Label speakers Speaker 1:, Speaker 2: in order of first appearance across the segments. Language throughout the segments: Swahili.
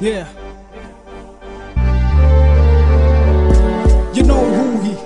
Speaker 1: Yeah. You know who he,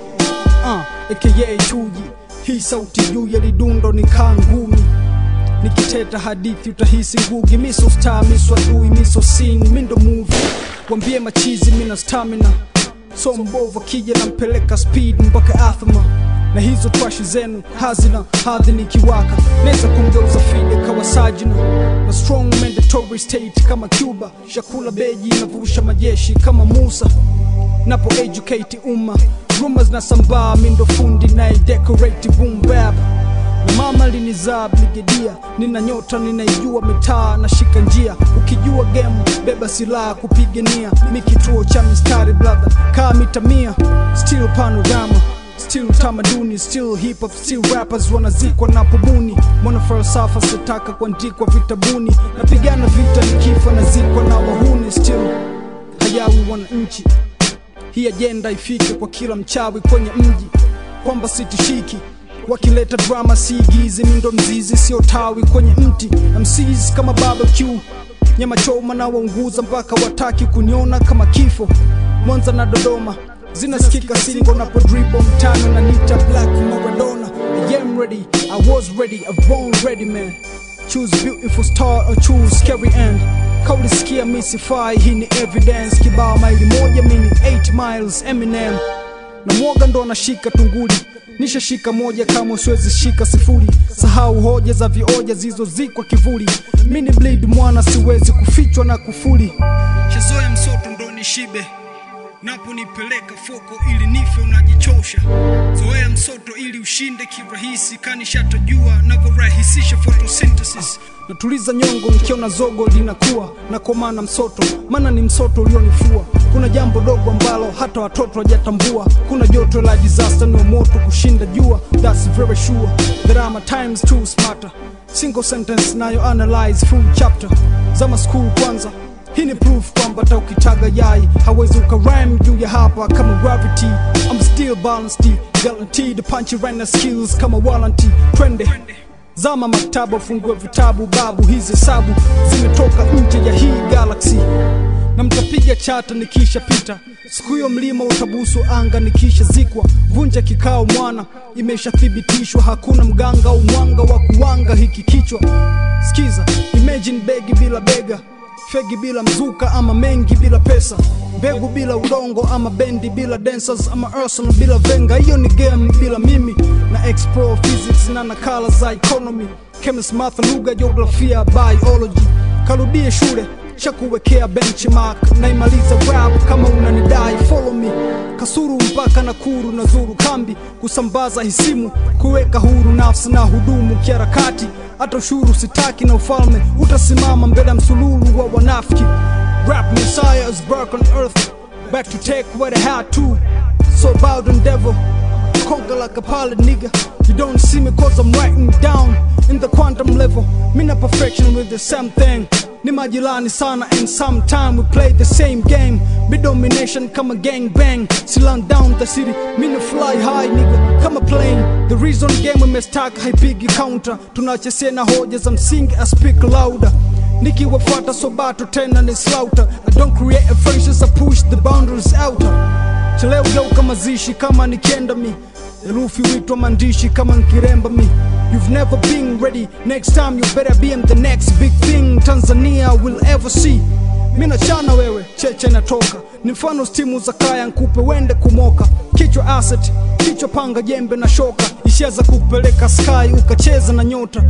Speaker 1: aka Chuji. Hii sauti juu ya lidundo ni kangumi. Nikiteta hadithi utahisi ngugi. Miso star, miso adui, miso scene, mindo movie. Wambie machizi mina stamina. So mbova kija na mpeleka speed mpaka athma. Na hizo twashi zenu hazina hadhi nikiwaka. Neza kumgeuza fide kawa sajina. Na strong mandatory state kama Cuba. Shakula beji na vurusha majeshi kama Musa. Napo educate umma. Rumors na sambaa mindo fundi na decorate boom bap. Na mama linizaa brigedia. Nina nyota ninaijua mitaa na shika njia. Ukijua game beba silaha kupigania. Mikituo cha mistari brother kaa mitamia. Still panorama, still tamaduni, still hip hop, still rappers wanazikwa na pobuni. Mwana falsafa sitaka kuandikwa vitabuni. Napigana vita nikifa nazikwa na wahuni. Still hayawi wananchi. Hii agenda ifike kwa kila mchawi kwenye mji. Kwamba sitishiki wakileta drama siigizi. Mindo mzizi sio tawi kwenye mti. MCs kama barbecue, nyama choma na waunguza mpaka wataki kuniona kama kifo. Mwanza na Dodoma zinasikika singo na podribo mtano na nita Black Maradona. I am ready, I was ready, I've born ready man. Choose beautiful star or choose scary end. Kauli sikia misify, hii ni evidence. Kibao maili moja mini 8 miles Eminem. Na mwoga ndo nashika tunguli. Nisha shika moja kama siwezi shika sifuri. Sahau hoja za vioja zizo zikwa kivuli. Mini bleed mwana siwezi kufichwa na kufuli. Shazoya msoto ndo nishibe. Napo nipeleka foko ili nife unajichosha. Zoea msoto ili ushinde kirahisi. Kanishatojua navyorahisisha photosynthesis. Natuliza nyongo nikiona zogo linakuwa. Na komana msoto, mana ni msoto ulionifua. Kuna jambo dogo ambalo hata watoto wajatambua. Kuna joto la disaster ni moto kushinda jua. That's very sure that I'm a times too smarter. Single sentence nayo analyze full chapter. Zama school kwanza. Hii ni proof kwamba hata ukitaga yai hawezi ukarhyme juu ya hapa kama gravity. I'm still balanced, guaranteed the punch runner skills kama warranty. Twende zama maktaba fungue vitabu babu. Hizi hesabu zimetoka nje ya hii galaxy. Na mtapiga chata nikisha pita. Siku hiyo mlima utabusu anga nikisha zikwa. Vunja kikao mwana, imesha thibitishwa. Hakuna mganga au mwanga wa kuwanga hiki kichwa. Skiza, imagine begi bila bega. Fegi bila mzuka ama mengi bila pesa. Mbegu bila udongo ama bendi bila dancers ama Arsenal bila venga. Hiyo ni game bila mimi. Na explore physics na nakala za economy. Chemist, math, lugha, geografia, biology. Karudie shule, shakuwekea benchmark. Na imaliza rap kama unanidai follow me. Kasuru mpaka na kuru na zuru kambi. Kusambaza hisimu, kuweka huru nafsi na hudumu kiharakati. Hata ushuru sitaki na ufalme utasimama mbele msululu wa wanafiki. Rap messiah is back on earth, back to take what I had to. So bowed and devil, conquer like a pilot nigga. You don't see me cause I'm writing down in the quantum level. Mina perfection with the same thing. Ni majilani sana and sometime we play the same game. Be domination kama gang bang. Silang down the city, mina fly high nigga kama plane. The reason game umestaka haipigi counter. Tunachesea na hoja za msingi I speak louder. Nikiwafuata sobato tena ni slaughter. I don't create a friendships, I push the boundaries outer. Cheleo geuka mazishi kama nikienda mi. Elufi witwa mandishi kama nkiremba mi. You've never been ready, next time you better be in the next big thing Tanzania will ever see. Mina chana wewe, cheche natoka. Ni mfano stimu za kaya nkupe wende kumoka. Kichwa asset, kichwa panga jembe na shoka. Isheza kupeleka sky ukacheza na nyota.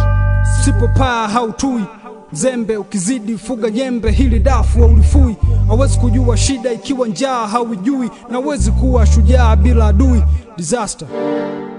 Speaker 1: Sipo paa hautui. Zembe ukizidi fuga jembe hili dafu wa ulifui. Hawezi kujua shida ikiwa njaa hauijui. Na hawezi kuwa shujaa bila adui. Disaster.